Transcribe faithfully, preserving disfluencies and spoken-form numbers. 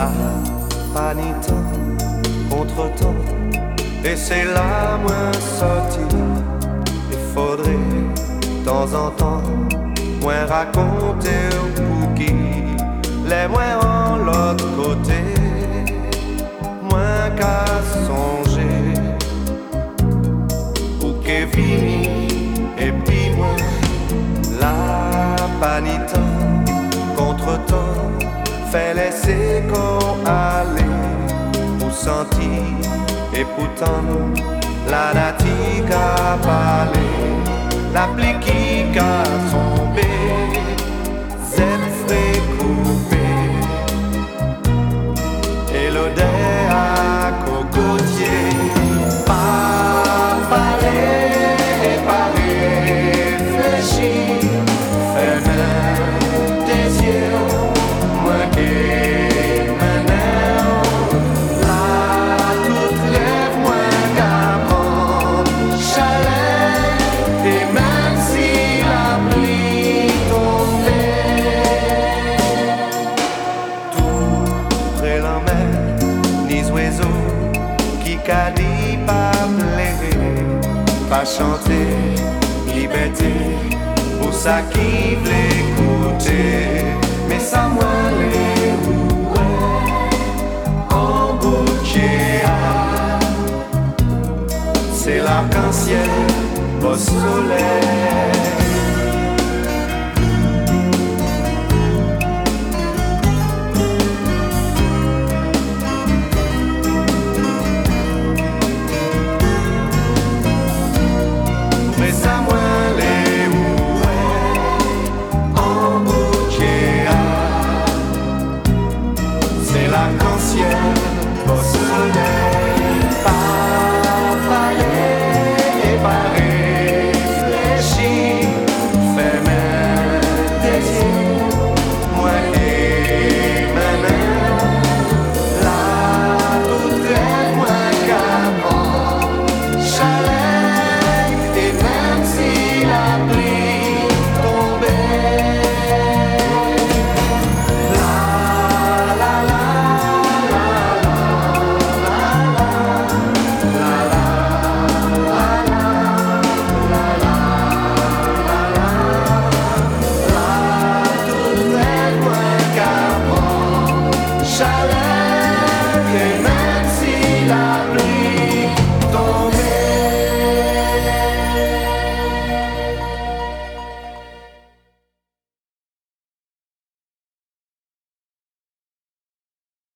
La panitant contre-temps, et c'est là moins sorti. Il faudrait de temps en temps moins raconter pour qui les moins en l'autre côté, moins qu'à songer pour qu'est fini. Et puis moi, la panitant contre-temps, fait laisser qu'on allait pour sentir. Et pourtant, la nature a parlé, la pluie qui a tombé, zèle frais coupé, et l'odeur à cocotier. Pas parler, pas réfléchir, ferme tes yeux, moins que maintenant. Là, tout rêve moins qu'à prendre chaleur, et même si la pluie tombait, tout près la mer, ni oiseaux qui qu'a dit pas pleurer, pas chanter liberté pour ça qui voulait écouter, mais ça moi les roues en bouquet. C'est l'arc-en-ciel au soleil.